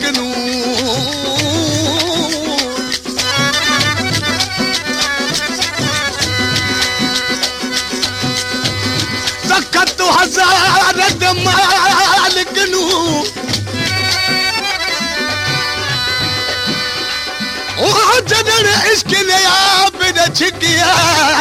नू तखत हज़ारत मालिक नू ओ जदन इश्क ने आप न छिकिया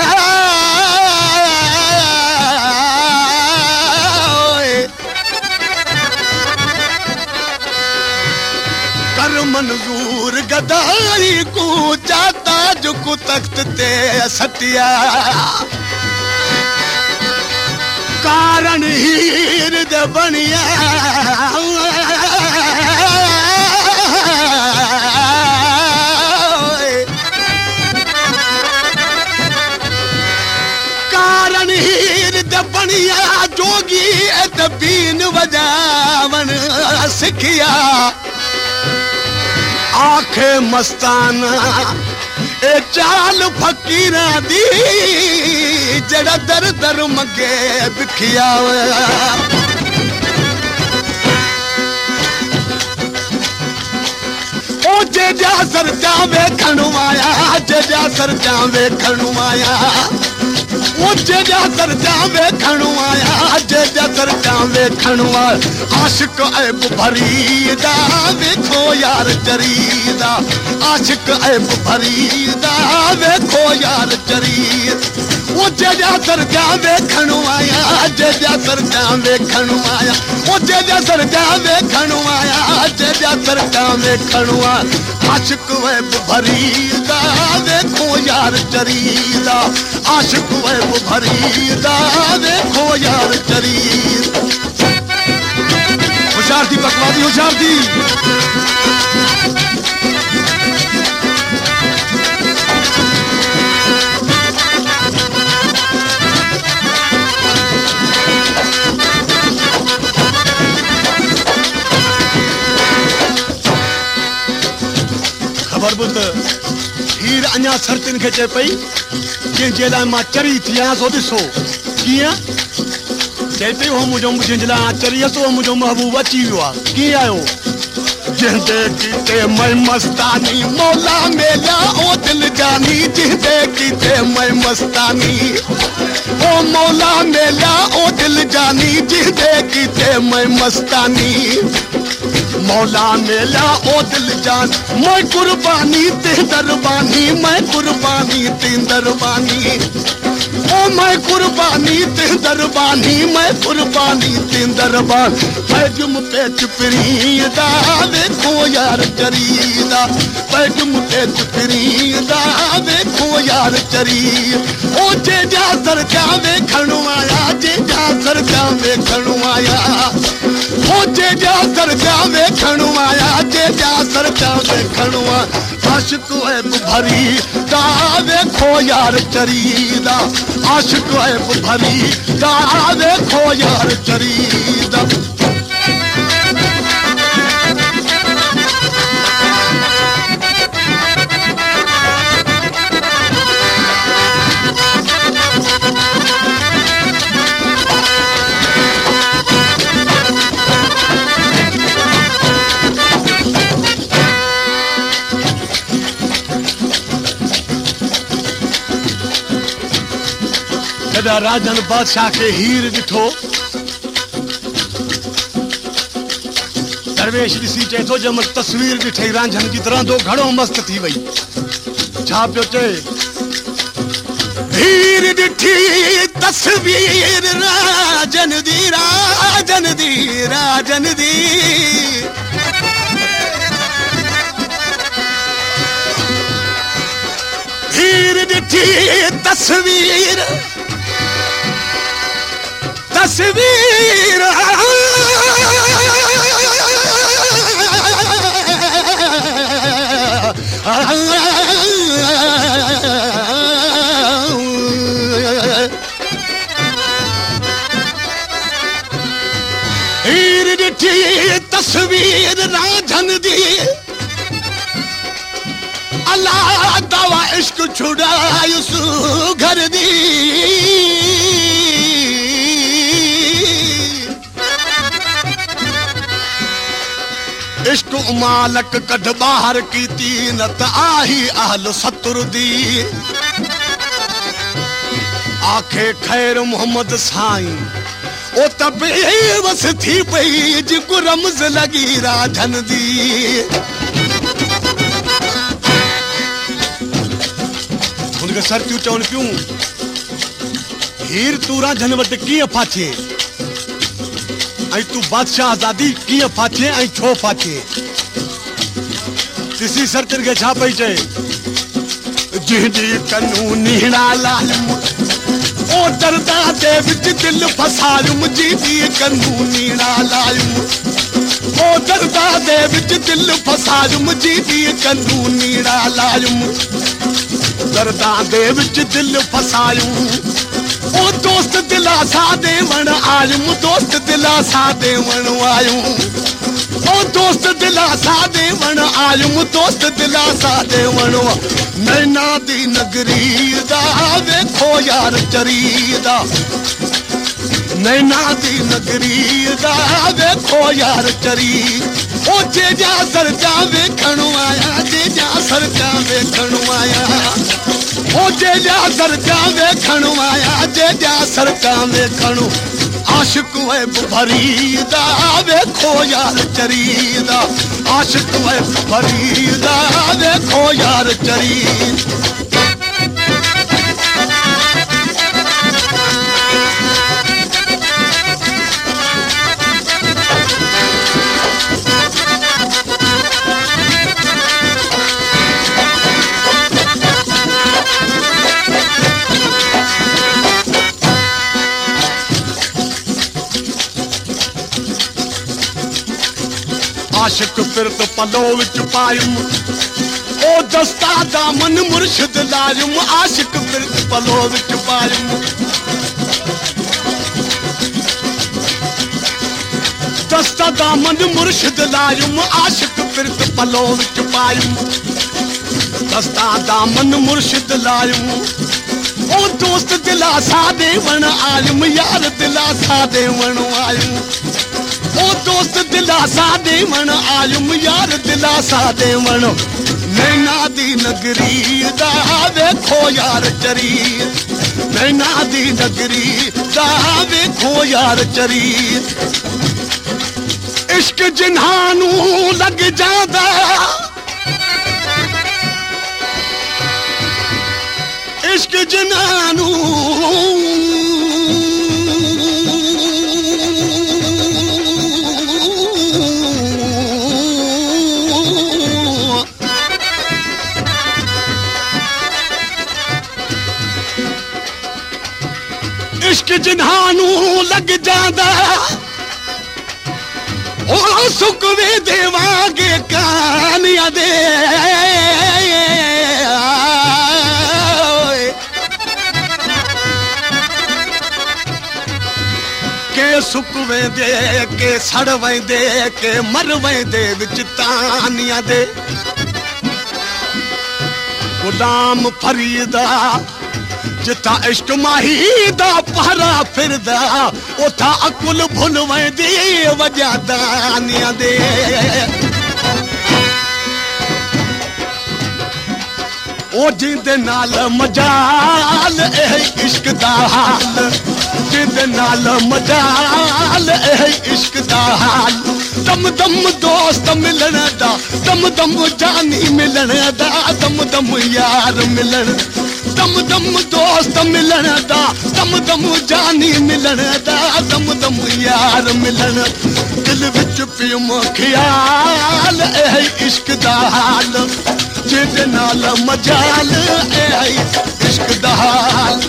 कर मंजूर गदाई को चाहता जो को तख्त ते सतिया कारण हीर दे बनिया कारण हीर दे बनिया जोगी बीन वजावन सिखिया आखे मस्ताना ए चाल फकीरा दी जड़ा दर दर मगे बिखिया ओ जे जा सर जावे खणवाया जे जा सर जावे खणवाया ओ जे जा सर जावे खणवाया जे जा सर जावे खणवा आशिक ऐब भरीदा देखो यार जरीदा आशिक ऐब भरीदा देखो यार जरीद ओ जे जा सर जावे खणवाया जे जा सर जावे खणवाया ओ जे जा सर जावे खणवाया जे जा सर जावे खणवा आशिक ऐब भरीदा देखो यार जरीदा आशिक ऐब भरीदा देखो यार जरीद होशियार दी बकवादी होशियार दी खबर बुत हीर अञा सरतिन खे चए पई जंहिंजे लाइ मां चरी थी आहियां सो ॾिसो कीअं चए पई हो मुंहिंजो जंहिंजे लाइ चरी हुअसि उहो मुंहिंजो महबूब अची वियो आहे कीअं आयो जंहिंजे कीते मैं मस्तानी मौला मेला ओ दिल जानी जंहिंजे कीते मैं मस्तानी ओ मौला मेला ओ दिल जानी जंहिंजे कीते मैं मस्तानी मौला मेला ओ दिल जान मैं कुर्बानी ते दरबानी मैं कुर्बानी ते दरबानी ओ मैं कुर्बानी ते दरबानी मैं कुर्बानी ते दरबान पैजुम पे चुपरीदा देखो यार जरीदा पैजुम पे चुपरीदा देखो यार जरी ओ जे जा सर जावे खणवाया जे जा सर जावे खणवाया ओ जे जा सर जावे खणवाया जे जा सर जावे खणवा आशिक ऐब भरी दा देखो यार जरीदा आशिक ऐब भरी दा देखो यार जरीदा राजन बादशाह के हीर ॾिठो दरवेश ॾिसी चए थो जंहिं महिल तस्वीर ॾिठई रांझन जी तरह तो घणो मस्त थी वई छा पियो चए हीर ॾिठी तस्वीर राजन दी राजन दी राजन दी हीर ॾिठी तस्वीर तस्वीर हीर ॾिठी तस्वीर रांझन दी अल्लाह दवा इश्क छुड़ायुसि घर दी इश्क मालक कढ बाहर कीती न त आही अहल सतुर दी आखे खैर मोहम्मद साईं ओ त बेवस थी पई जिको रमज लगी राधन दी उनके सर क्यों चवन क्यों हीर तू राधन वट कीअं फाचे ऐं तू बादशाह आजादी कीअं फाचे ऐं छो फाचे ॾिसी सरतिन खे छा पई चए जंहिंजी कानूनीड़ा लालम ओ दर्दा दे विच दिल फसायुम जी कानूनीड़ा लालम ओ दर्दा दे विच दिल फसायुम जी कानूनीड़ा लालम दर्दा दे विच दिल फसायुम ओ दोस्त दिलासा देवण आयुम दोस्त दिलासा देवण आयुम ओ दोस्त दिलासा देवण आयुम दोस्त दिलासा देवण नैना दी नगरी दा वेखो यार चरीदा नैना दी नगरी दा वेखो यार चरी ओ जेजा सरजा वेखण आया जेजा सरजा वेखण आया ओ जेजा सरजा वेखण आया जेजा सरजा वेखण आशिक वे भरीदा वेखो यार चरीदा आशिक वे भरीदा वेखो यार चरी आशिक फिरत पलो विच पायुम ओ दस्ता दामन मुर्शिद लायुम आशिक फिरत पलो विच पायुम दस्ता दामन मुर्शिद लायुम आशिक फिरत पलो विच पायुम दस्ता दामन मुर्शिद लायुम ओ दोस्त दिलासा देवण आयुम यार दिलासा देवण आयुम ओ दोस्त दिलासा देवण आयुम यार दिलासा देवण नैना दी नगरी दा वेखो यार चरी नैना दी नगरी दा वेखो यार चरी इश्क जिन्हानू लग जादा इश्क जिन्हानू इश्क जिन्हानू लग जादा ओ सुकवे देवांगे कानिया दे के सुकवे दे के सड़वे दे के मरवे दे विच तानिया दे गुलाम फरीदा जिथा इश्क माही दा पहरा फिरदा उथा अकुल भुल वेंदी वजा दानिया दे ओ जिंदे नाल मजाल ए इश्क दा हाल जिंदे नाल मजाल ए इश्क दा हाल दम दम दोस्त मिलन दा दम दम जानी मिलन दा दम दम यार मिलन दम दम दोस्त मिलन दा दम दम जानी मिलन दा दम दम यार मिलन दिल विच पियम ख्याल ए इश्क दा हाल जिंदे नाल मजाल ए इश्क दा हाल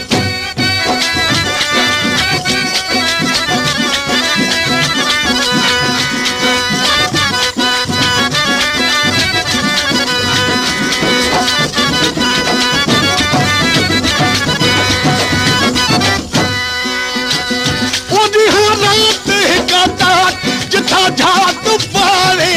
जिथा जात पावे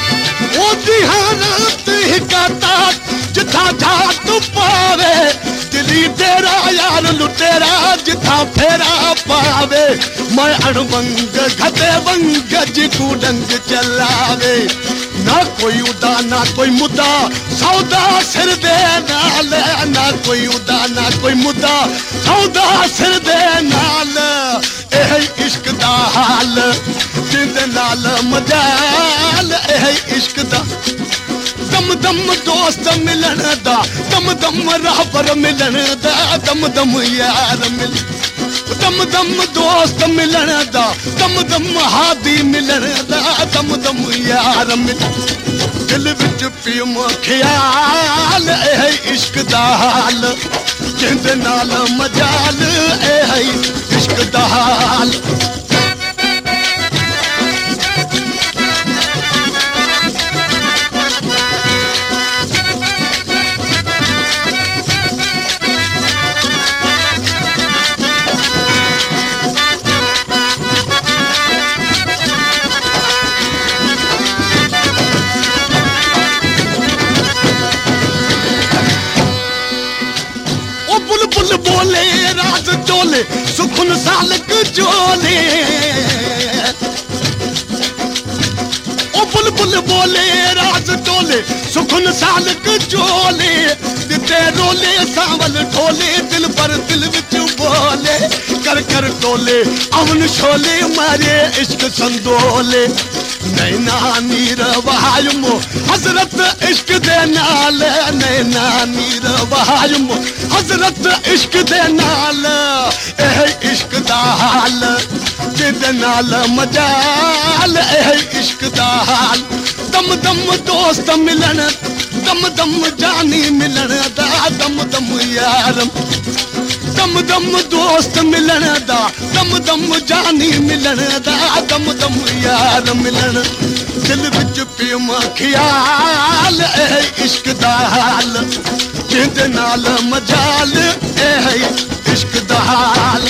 ओ दिहानत हिकाता जिथा जात पावे दिली तेरा यार लुटेरा जिथा फेरा पावे मैं अड़बंग घटे बंग जिकू डंग चलावे ना कोई उदा ना कोई मुद्दा सौदा सिर दे नाल ना कोई उदा ना कोई मुद्दा सौदा सिर दे नाल एह इश्क दा हाल जिंद नाल मजाल एह इश्क दा दम दम दोस्त मिलन दा दम दम रहबर मिलन दा दम दम यार मिल दम दम दोस्त मिलन दा दम दम हादी मिलन दा दम दम यार मिल दिल विच पियम ख्याल एह इश्क दा हाल जिंद नाल मजाल एह इश्क दा हाल बोले राज चोले सुखन सालक चोले ओ बुलबुल बोले राज चोले सुखन सालक चोले दिते रोले सावल ठोले दिल पर दिल विच बोले कर कर टोले अवन शोले मारे इश्क संदोले नैना नीर बहायमो हजरत इश्क दे नाल नैना नीर बहायमो हजरत इश्क दे नाल एह इश्क दा हाल जिद नाल मजाल एह इश्क दा हाल दम दम दोस्त मिलन दम दम जानी मिलन दा दम दम यार दम दम दोस्त मिलन दा दम दम जानी मिलन दा दम दम यार मिलन दिल विच पियम ख्याल एह इश्क दा हाल जिंद नाल मजाल एह इश्क दा हाल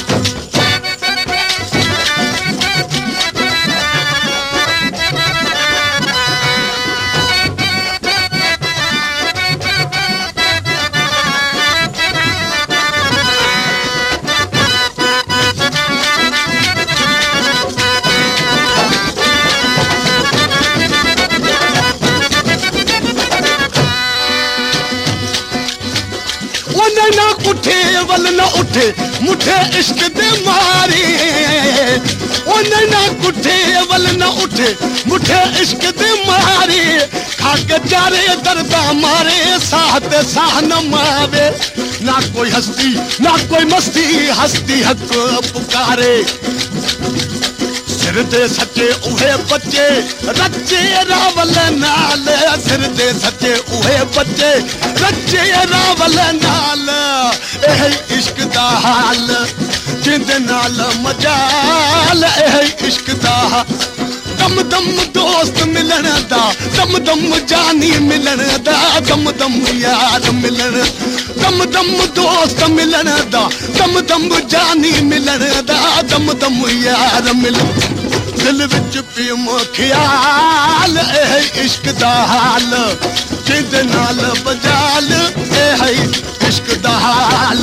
ना उठे वल न उठे मुठे इश्क दे मारे ओ ना उठे वल न उठे मुठे इश्क दे मारे खाक चारे दर्दा मारे साथ साह न मावे ना कोई हस्ती ना कोई मस्ती हस्ती हक पुकारे सिर दे सच्चे उहे बच्चे रच्चे रावल नाल सिर दे सच्चे उहे बच्चे रच्चे रावल नाल एह इश्क दा हाल जिंद नाल मजाल एह इश्क दा दम दम दोस्त मिलन दा दम दम जानी मिलन दा दम दम यार मिलन दम दम दोस्त मिलन दा दम दम जानी मिलन दा दम दम यार मिलन दिल विच पियम ख्याल एह इश्क दा हाल जिंद नाल बजाल एह इश्क दा हाल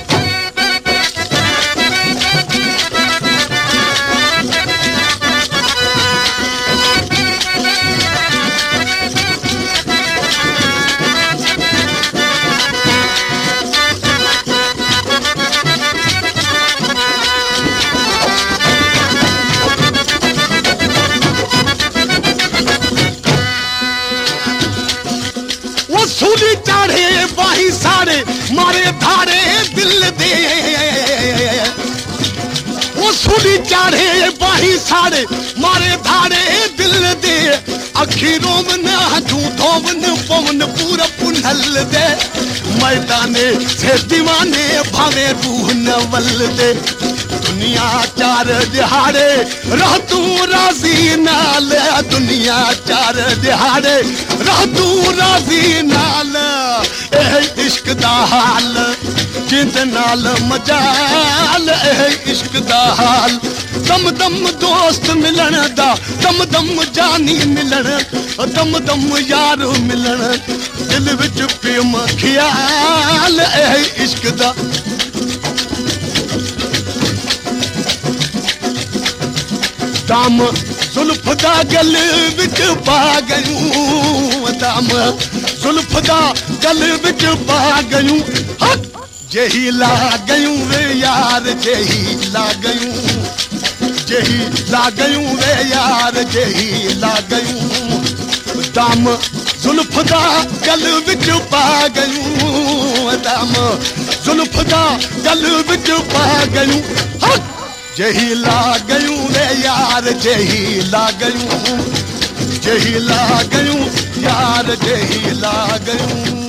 सूली चाढ़े बाही साड़े मारे धारे दिल दे वो सूली चाढ़े बाही साड़े मारे धारे दिल दे अखीरों में झूठों में पवन पूरा पुनल दे मैदाने से दीवाने भावे रूह न वल दे दुनिया चार दिहाड़े रह तू राजी नाल दुनिया चार दिहाड़े रह तू राजी नाल एह इश्क दा हाल जिंद नाल मजाल एह इश्क दा हाल दम दम दोस्त मिलन दा दम दम जानी मिलन दम दम यार मिलन दिल विच पियम ख्याल हाल है इश्क दा दाम जुल्फ दा गल विच पा गयूं दाम जुल्फ दा गल विच पा गयूं जेही ला गयूं वे यार जेही ला गयूं वे यार जेही ला गयूं दाम जुल्फ दा गल विच पा गयूं दाम जुल्फ दा गल विच पा गयूं जेही ला गयूं वे यार जेही ला गयूं यार जेही ला गयूं